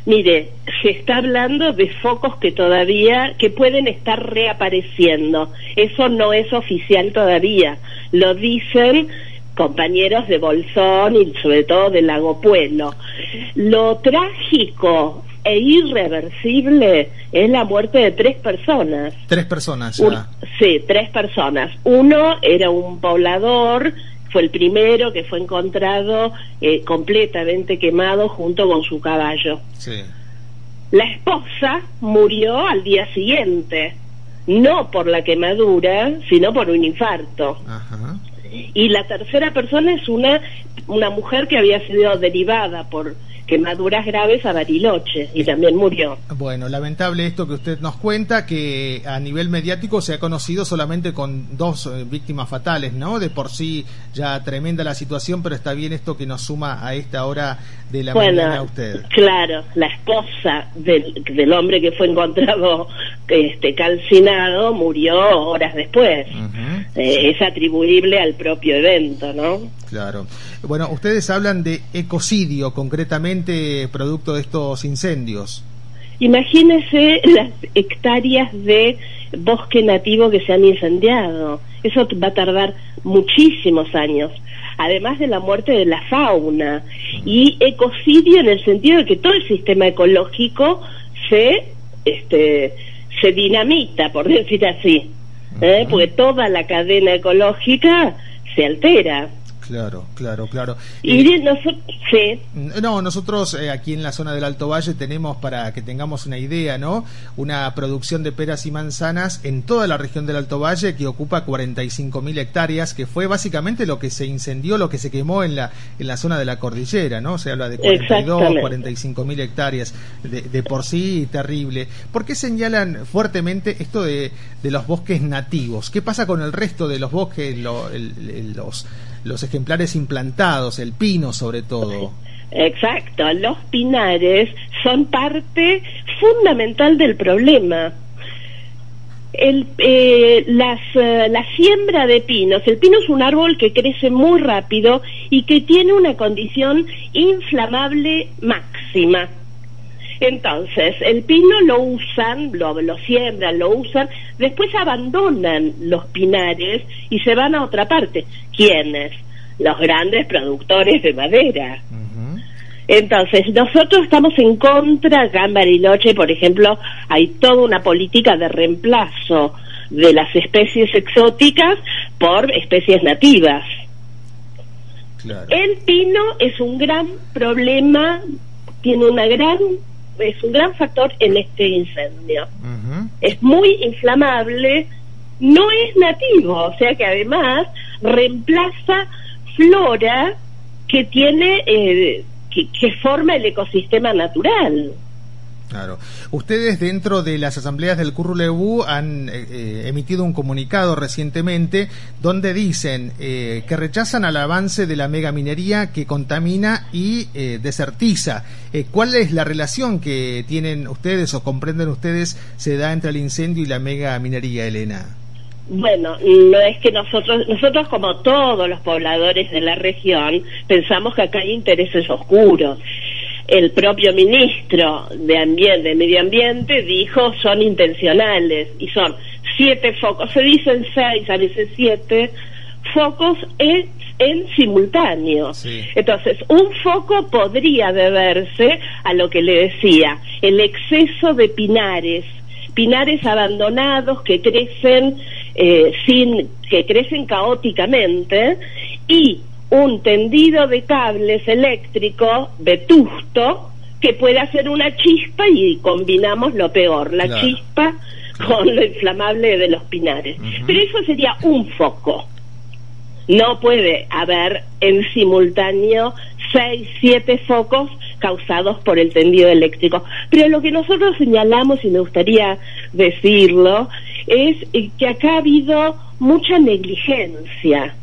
Mire, se está hablando de focos que pueden estar reapareciendo. Eso no es oficial todavía. Lo dicen compañeros de Bolsón y sobre todo de Lago Puelo. Lo trágico e irreversible es la muerte de 3 personas. 3 personas ya. Sí, 3 personas. Uno era un poblador, fue el primero que fue encontrado completamente quemado junto con su caballo. Sí. La esposa murió al día siguiente, no por la quemadura, sino por un infarto. Ajá. Y la tercera persona es una mujer que había sido derivada por quemaduras graves a Bariloche y también murió. Bueno, lamentable esto que usted nos cuenta, que a nivel mediático se ha conocido solamente con 2 víctimas fatales, ¿no? De por sí ya tremenda la situación, pero está bien esto que nos suma a esta hora de la mañana a usted. Claro, la esposa del hombre que fue encontrado calcinado murió horas después. Uh-huh. Es atribuible al propio evento, ¿no? Claro. Bueno, ustedes hablan de ecocidio, concretamente producto de estos incendios. Imagínese las hectáreas de bosque nativo que se han incendiado. Eso va a tardar muchísimos años, además de la muerte de la fauna. Y ecocidio en el sentido de que todo el sistema ecológico se dinamita, por decir así, porque toda la cadena ecológica se altera. Claro. Y nosotros, sí. No, nosotros aquí en la zona del Alto Valle tenemos, para que tengamos una idea, ¿no?, una producción de peras y manzanas en toda la región del Alto Valle que ocupa 45.000 hectáreas, que fue básicamente lo que se incendió, lo que se quemó en la zona de la cordillera, ¿no? Se habla de 45.000 hectáreas, de por sí terrible. ¿Por qué señalan fuertemente esto de los bosques nativos? ¿Qué pasa con el resto de los bosques, los ejemplares implantados, el pino sobre todo? Exacto, los pinares son parte fundamental del problema. La siembra de pinos, el pino es un árbol que crece muy rápido y que tiene una condición inflamable máxima. Entonces, el pino lo usan, lo siembran, lo usan, después abandonan los pinares y se van a otra parte. ¿Quiénes? Los grandes productores de madera. Uh-huh. Entonces, nosotros estamos en contra. Acá en Bariloche, por ejemplo, hay toda una política de reemplazo de las especies exóticas por especies nativas. Claro. El pino es un gran problema, es un gran factor en este incendio. Uh-huh. Es muy inflamable, no es nativo, o sea que además reemplaza flora que tiene que forma el ecosistema natural. Claro. Ustedes dentro de las asambleas del Currulebu han emitido un comunicado recientemente donde dicen que rechazan al avance de la megaminería que contamina y desertiza. ¿Cuál es la relación que tienen ustedes o comprenden ustedes se da entre el incendio y la megaminería, Elena? Bueno, no es que nosotros como todos los pobladores de la región pensamos que acá hay intereses oscuros. El propio ministro de Medio Ambiente dijo son intencionales y son 7 focos, se dicen 6, a veces 7 focos en simultáneo. Sí. Entonces, un foco podría deberse a lo que le decía, el exceso de pinares abandonados que crecen que crecen caóticamente, y un tendido de cables eléctricos vetusto que puede hacer una chispa, y combinamos lo peor, la chispa con lo inflamable de los pinares. Uh-huh. Pero eso sería un foco. No puede haber en simultáneo 6, 7 focos causados por el tendido eléctrico. Pero lo que nosotros señalamos, y me gustaría decirlo, es que acá ha habido mucha negligencia,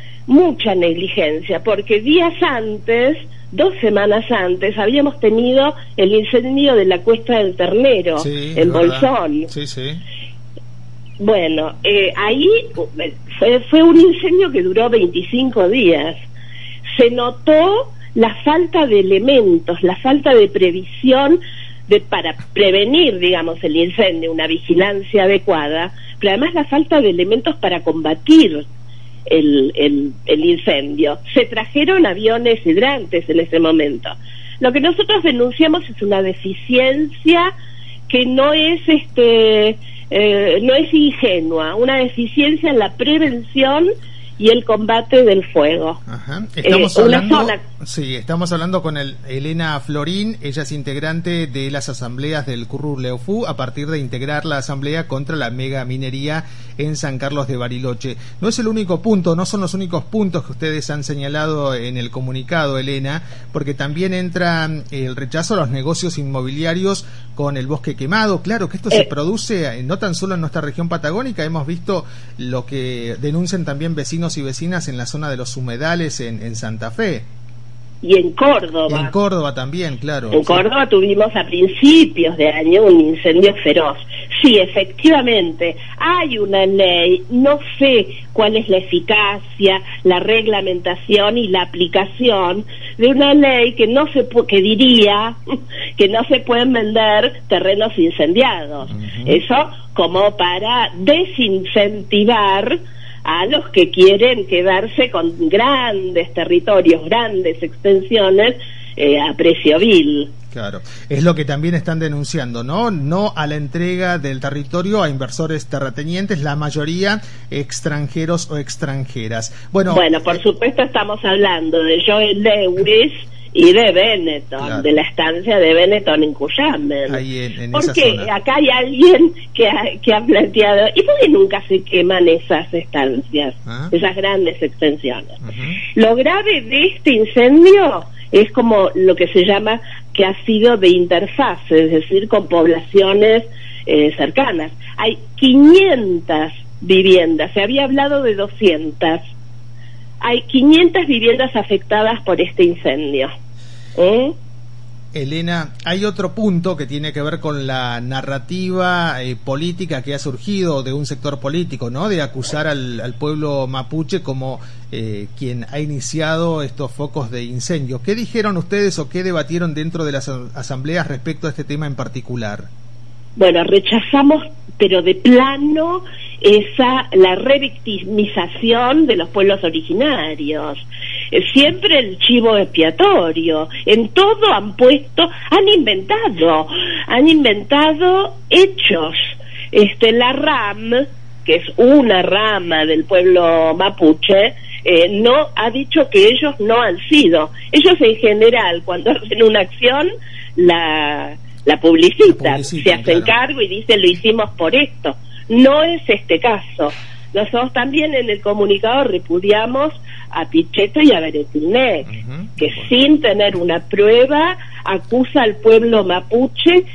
porque días antes, 2 semanas antes, habíamos tenido el incendio de la Cuesta del Ternero, en Bolsón. Sí, sí. Bueno, ahí fue un incendio que duró 25 días. Se notó la falta de elementos, la falta de previsión para prevenir, digamos, el incendio, una vigilancia adecuada, pero además la falta de elementos para combatir el incendio. Se trajeron aviones hidrantes en ese momento. Lo que nosotros denunciamos es una deficiencia que no es no es ingenua, una deficiencia en la prevención y el combate del fuego. Ajá. Estamos hablando con Elena Florín. Ella es integrante de las asambleas del Curru Leufú a partir de integrar la asamblea contra la mega minería en San Carlos de Bariloche. No es el único punto, no son los únicos puntos que ustedes han señalado en el comunicado, Elena, porque también entra el rechazo a los negocios inmobiliarios con el bosque quemado. Claro que esto se produce no tan solo en nuestra región patagónica, hemos visto lo que denuncian también vecinos y vecinas en la zona de los humedales en Santa Fe. Y en Córdoba. Y en Córdoba también, claro. En Córdoba tuvimos a principios de año un incendio feroz. Sí, efectivamente, hay una ley, no sé cuál es la eficacia, la reglamentación y la aplicación de una ley que que diría que no se pueden vender terrenos incendiados. Eso como para desincentivar a los que quieren quedarse con grandes territorios, grandes extensiones a precio vil. Claro, es lo que también están denunciando, ¿no? No a la entrega del territorio a inversores terratenientes, la mayoría extranjeros o extranjeras. Bueno, por supuesto estamos hablando de Joel Lewis y de Benetton, claro, de la estancia de Benetton en Cuyamen. Ahí en porque esa zona. Acá hay alguien que ha planteado, ¿y por qué nunca se queman esas estancias, esas grandes extensiones? Lo grave de este incendio es como lo que se llama que ha sido de interfase, es decir, con poblaciones cercanas. Hay 500 viviendas, se había hablado de 200. Hay 500 viviendas afectadas por este incendio. Elena, hay otro punto que tiene que ver con la narrativa política que ha surgido de un sector político, ¿no? De acusar al pueblo mapuche como quien ha iniciado estos focos de incendio. ¿Qué dijeron ustedes o qué debatieron dentro de las asambleas respecto a este tema en particular? Bueno, rechazamos, pero de plano, la revictimización de los pueblos originarios. Siempre el chivo expiatorio. En todo han inventado hechos. La RAM, que es una rama del pueblo mapuche, no ha dicho que ellos no han sido. Ellos en general, cuando hacen una acción, la publicitan, se hacen cargo y dicen lo hicimos por esto. No es este caso. Nosotros también en el comunicado repudiamos a Pichetto y a Beretilnec, que sin tener una prueba acusa al pueblo mapuche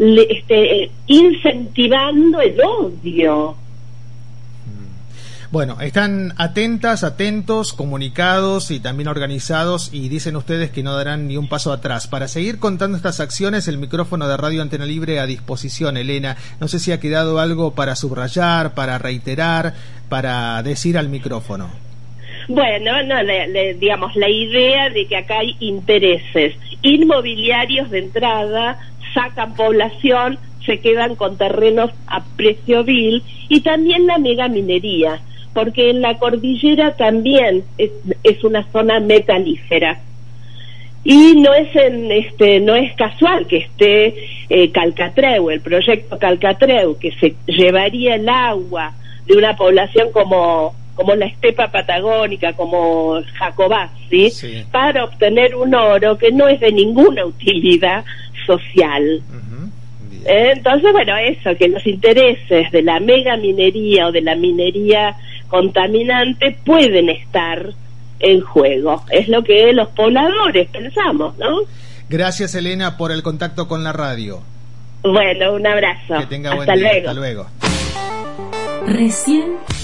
incentivando el odio. Bueno, están atentos, comunicados y también organizados, y dicen ustedes que no darán ni un paso atrás. Para seguir contando estas acciones, el micrófono de Radio Antena Libre a disposición, Elena. No sé si ha quedado algo para subrayar, para reiterar, para decir al micrófono. Bueno, digamos, la idea de que acá hay intereses inmobiliarios de entrada, sacan población, se quedan con terrenos a precio vil, y también la megaminería, porque en la cordillera también es una zona metalífera. Y no es casual que esté Calcatreu, el proyecto Calcatreu, que se llevaría el agua de una población como la estepa patagónica, como Jacobacci, sí, para obtener un oro que no es de ninguna utilidad social. Entonces, bueno, eso, que los intereses de la megaminería o de la minería contaminante pueden estar en juego. Es lo que los pobladores pensamos, ¿no? Gracias, Elena, por el contacto con la radio. Bueno, un abrazo. Que tenga buen día. Hasta luego. Recién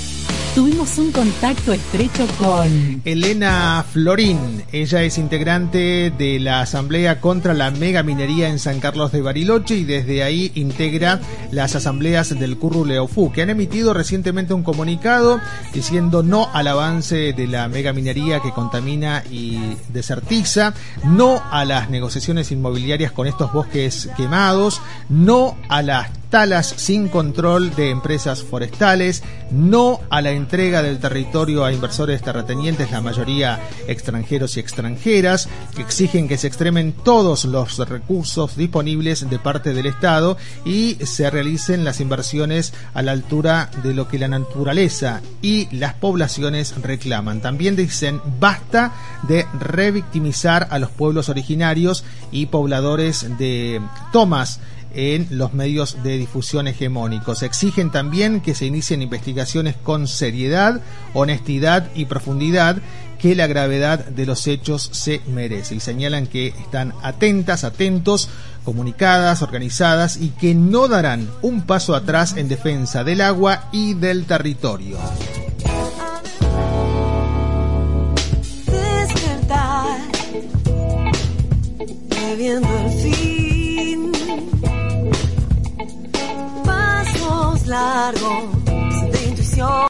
tuvimos un contacto estrecho con Elena Florín. Ella es integrante de la Asamblea contra la Megaminería en San Carlos de Bariloche y desde ahí integra las asambleas del Curru Leofú, que han emitido recientemente un comunicado diciendo no al avance de la megaminería que contamina y desertiza, no a las negociaciones inmobiliarias con estos bosques quemados, no a las talas sin control de empresas forestales, no a la entrega del territorio a inversores terratenientes, la mayoría extranjeros y extranjeras, que exigen que se extremen todos los recursos disponibles de parte del Estado y se realicen las inversiones a la altura de lo que la naturaleza y las poblaciones reclaman. También dicen basta de revictimizar a los pueblos originarios y pobladores de tomas en los medios de difusión hegemónicos. Exigen también que se inicien investigaciones con seriedad, honestidad y profundidad que la gravedad de los hechos se merece. Y señalan que están atentos, comunicadas, organizadas y que no darán un paso atrás en defensa del agua y del territorio. Despertar, bebiendo el fin, pasos largos de intuición.